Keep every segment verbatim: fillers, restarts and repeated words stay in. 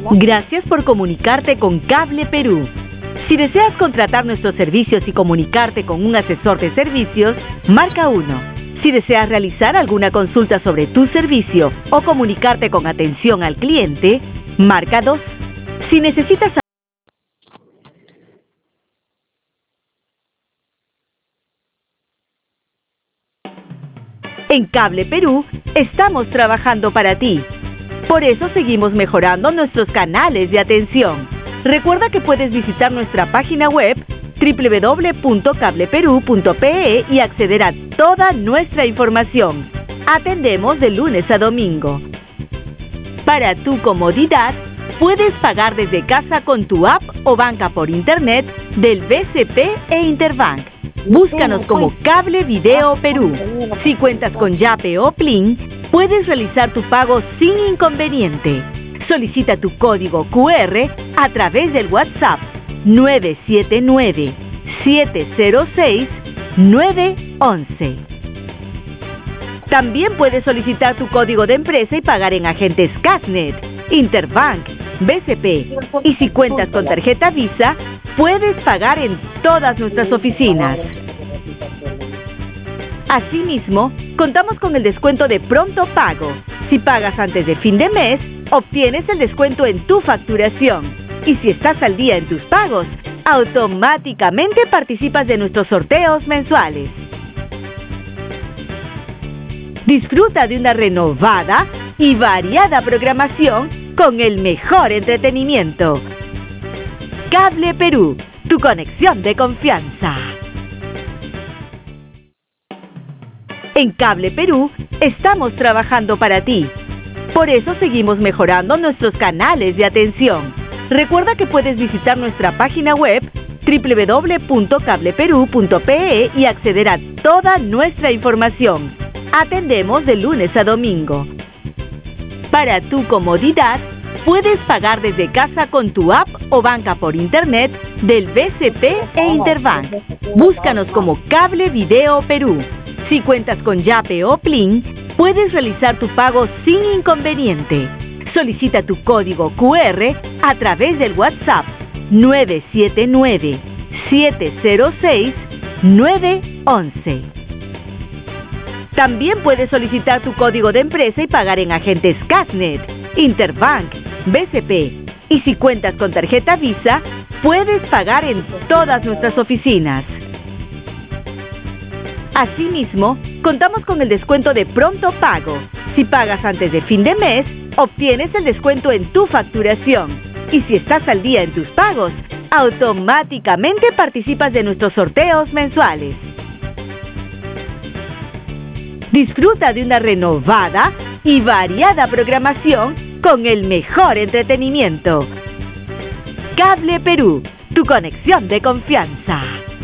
Gracias por comunicarte con Cable Perú. Si deseas contratar nuestros servicios y comunicarte con un asesor de servicios, marca uno. Si deseas realizar alguna consulta sobre tu servicio o comunicarte con atención al cliente, marca dos. Si necesitas En Cable Perú, estamos trabajando para ti. Por eso seguimos mejorando nuestros canales de atención. Recuerda que puedes visitar nuestra página web doble u doble u doble u punto cable perú punto pe e y acceder a toda nuestra información. Atendemos de lunes a domingo. Para tu comodidad, puedes pagar desde casa con tu app o banca por internet del B C P e Interbank. Búscanos como Cable Video Perú. Si cuentas con Yape o Plin, puedes realizar tu pago sin inconveniente. Solicita tu código cu erre a través del WhatsApp nueve siete nueve, siete cero seis, nueve once. También puedes solicitar tu código de empresa y pagar en agentes Casnet, Interbank, B C P. Y si cuentas con tarjeta Visa, puedes pagar en todas nuestras oficinas. Asimismo, contamos con el descuento de Pronto Pago. Si pagas antes de fin de mes, obtienes el descuento en tu facturación. Y si estás al día en tus pagos, automáticamente participas de nuestros sorteos mensuales. Disfruta de una renovada y variada programación con el mejor entretenimiento. Cable Perú, tu conexión de confianza. En Cable Perú, estamos trabajando para ti. Por eso seguimos mejorando nuestros canales de atención. Recuerda que puedes visitar nuestra página web doble u doble u doble u punto cable perú punto pe e y acceder a toda nuestra información. Atendemos de lunes a domingo. Para tu comodidad, puedes pagar desde casa con tu app o banca por internet del B C P e Interbank. Búscanos como Cable Video Perú. Si cuentas con Yape o Plin, puedes realizar tu pago sin inconveniente. Solicita tu código cu erre a través del WhatsApp nueve siete nueve, siete cero seis, nueve once. También puedes solicitar tu código de empresa y pagar en agentes Casnet, Interbank, B C P. Y si cuentas con tarjeta Visa, puedes pagar en todas nuestras oficinas. Asimismo, contamos con el descuento de Pronto Pago. Si pagas antes de fin de mes, obtienes el descuento en tu facturación. Y si estás al día en tus pagos, automáticamente participas de nuestros sorteos mensuales. Disfruta de una renovada y variada programación con el mejor entretenimiento. Cable Perú, tu conexión de confianza.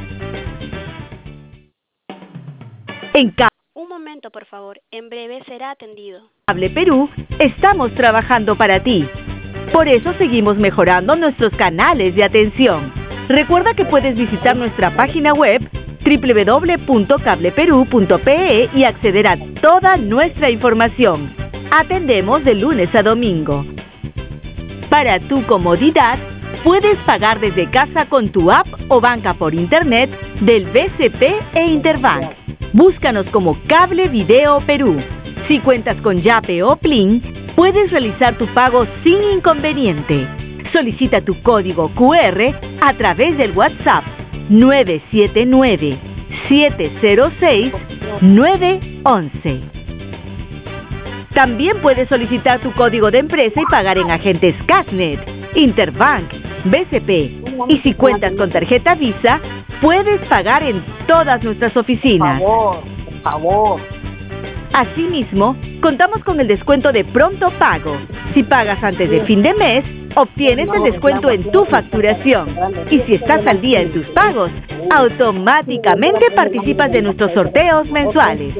En Cable Un momento, por favor. En breve será atendido. Cable Perú, estamos trabajando para ti. Por eso seguimos mejorando nuestros canales de atención. Recuerda que puedes visitar nuestra página web doble u doble u doble u punto cable perú punto pe e y acceder a toda nuestra información. Atendemos de lunes a domingo. Para tu comodidad, puedes pagar desde casa con tu app o banca por internet del B C P e Interbank. Búscanos como Cable Video Perú. Si cuentas con Yape o Plin, puedes realizar tu pago sin inconveniente. Solicita tu código cu erre a través del WhatsApp nueve siete nueve, siete cero seis, nueve once. También puedes solicitar tu código de empresa y pagar en agentes Casnet, Interbank, B C P. Y si cuentas con tarjeta Visa, puedes pagar en todas nuestras oficinas. Por favor, por favor. Asimismo, contamos con el descuento de Pronto Pago. Si pagas antes de fin de mes, obtienes el descuento en tu facturación. Y si estás al día en tus pagos, automáticamente participas de nuestros sorteos mensuales.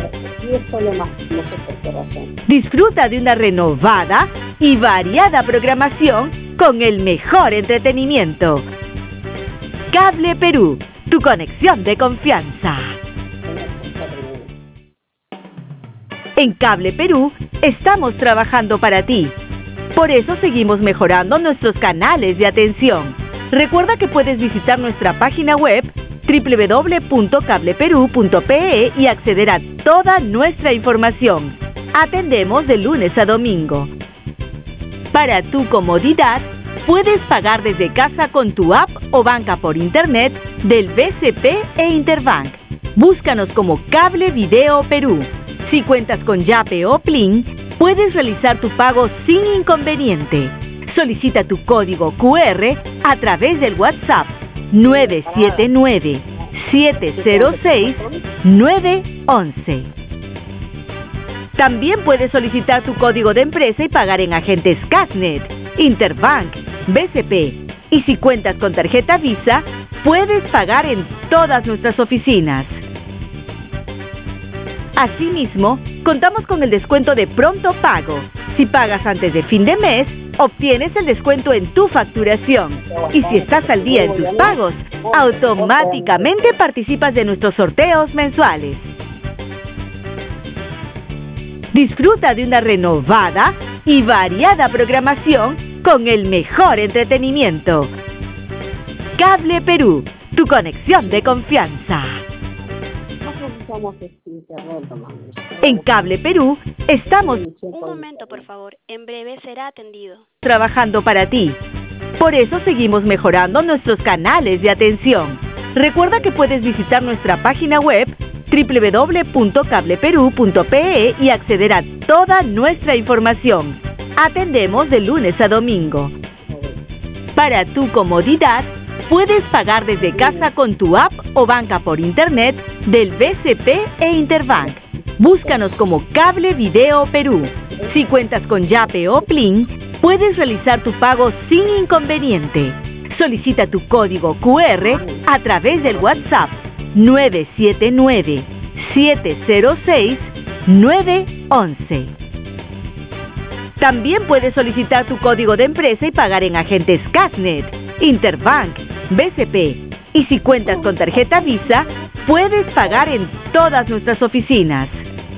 Disfruta de una renovada y variada programación con el mejor entretenimiento. Cable Perú, tu conexión de confianza. En Cable Perú, estamos trabajando para ti. Por eso seguimos mejorando nuestros canales de atención. Recuerda que puedes visitar nuestra página web doble u doble u doble u punto cable perú punto pe e y acceder a toda nuestra información. Atendemos de lunes a domingo. Para tu comodidad, puedes pagar desde casa con tu app o banca por internet del B C P e Interbank. Búscanos como Cable Video Perú. Si cuentas con Yape o Plin, puedes realizar tu pago sin inconveniente. Solicita tu código cu erre a través del WhatsApp nueve siete nueve, siete cero seis, nueve once. También puedes solicitar tu código de empresa y pagar en agentes Casnet, Interbank, B C P. Y si cuentas con tarjeta Visa, puedes pagar en todas nuestras oficinas. Asimismo, contamos con el descuento de pronto pago. Si pagas antes de fin de mes, obtienes el descuento en tu facturación. Y si estás al día en tus pagos, automáticamente participas de nuestros sorteos mensuales. Disfruta de una renovada y variada programación con el mejor entretenimiento. Cable Perú, tu conexión de confianza. En Cable Perú estamos... Un momento, por favor. En breve será atendido. Trabajando para ti. Por eso seguimos mejorando nuestros canales de atención. Recuerda que puedes visitar nuestra página web doble u doble u doble u punto cable perú punto pe e y acceder a toda nuestra información. Atendemos de lunes a domingo. Para tu comodidad, puedes pagar desde casa con tu app o banca por internet del B C P e Interbank. Búscanos como Cable Video Perú. Si cuentas con Yape o Plin, puedes realizar tu pago sin inconveniente. Solicita tu código cu erre a través del WhatsApp nueve siete nueve, siete cero seis, nueve once. También puedes solicitar tu código de empresa y pagar en agentes Casnet, Interbank, B C P. Y si cuentas con tarjeta Visa, puedes pagar en todas nuestras oficinas.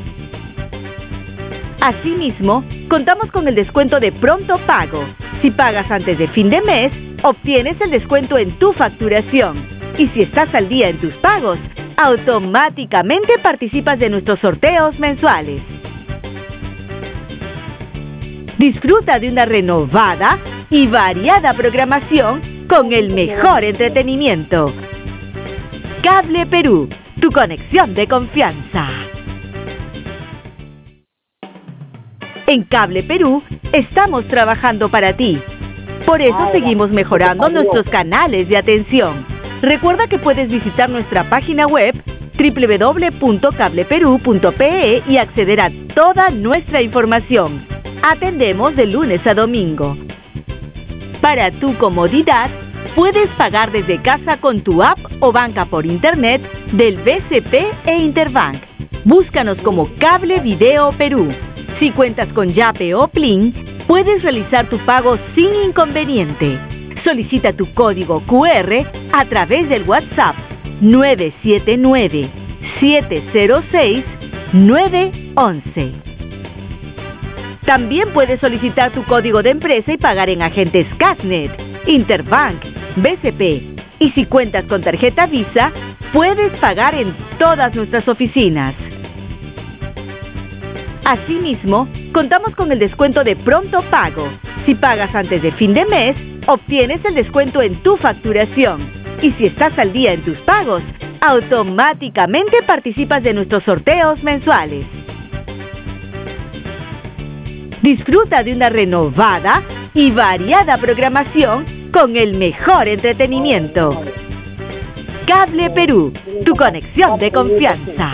Asimismo, contamos con el descuento de pronto pago. Si pagas antes de fin de mes, obtienes el descuento en tu facturación. Y si estás al día en tus pagos, automáticamente participas de nuestros sorteos mensuales. Disfruta de una renovada y variada programación con el mejor entretenimiento. Cable Perú, tu conexión de confianza. En Cable Perú estamos trabajando para ti. Por eso seguimos mejorando nuestros canales de atención. Recuerda que puedes visitar nuestra página web doble u doble u doble u punto cable perú punto pe e y acceder a toda nuestra información. Atendemos de lunes a domingo. Para tu comodidad, puedes pagar desde casa con tu app o banca por internet del B C P e Interbank. Búscanos como Cable Video Perú. Si cuentas con Yape o Plin, puedes realizar tu pago sin inconveniente. Solicita tu código cu erre a través del WhatsApp nueve siete nueve, siete cero seis, nueve once. También puedes solicitar tu código de empresa y pagar en agentes Casnet, Interbank, B C P. Y si cuentas con tarjeta Visa, puedes pagar en todas nuestras oficinas. Asimismo, contamos con el descuento de pronto pago. Si pagas antes de fin de mes, obtienes el descuento en tu facturación. Y si estás al día en tus pagos, automáticamente participas de nuestros sorteos mensuales. Disfruta de una renovada y variada programación con el mejor entretenimiento. Cable Perú, tu conexión de confianza.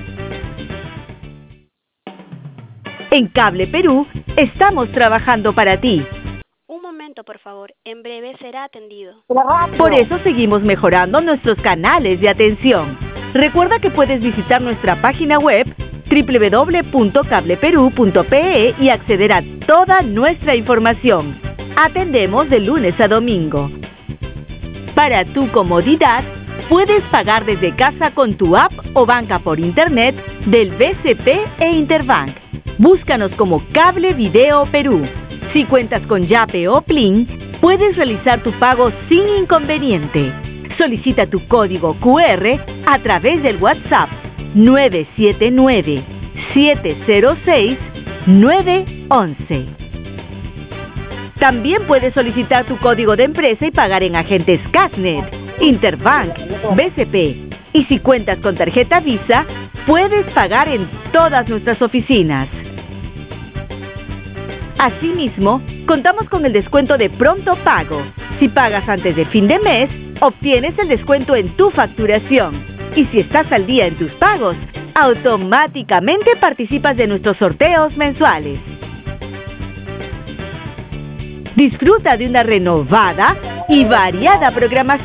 En Cable Perú estamos trabajando para ti. Un momento, por favor. En breve será atendido. Por eso seguimos mejorando nuestros canales de atención. Recuerda que puedes visitar nuestra página web doble u doble u doble u punto cable perú punto pe e y acceder a toda nuestra información. Atendemos de lunes a domingo. Para tu comodidad, puedes pagar desde casa con tu app o banca por internet del B C P e Interbank. Búscanos como Cable Video Perú. Si cuentas con Yape o Plin, puedes realizar tu pago sin inconveniente. Solicita tu código cu erre a través del WhatsApp nueve siete nueve, siete cero seis, nueve once. También puedes solicitar tu código de empresa y pagar en agentes Casnet, Interbank, B C P. Y si cuentas con tarjeta Visa, puedes pagar en todas nuestras oficinas. Asimismo, contamos con el descuento de Pronto Pago. Si pagas antes de fin de mes, obtienes el descuento en tu facturación. Y si estás al día en tus pagos, automáticamente participas de nuestros sorteos mensuales. Disfruta de una renovada y variada programación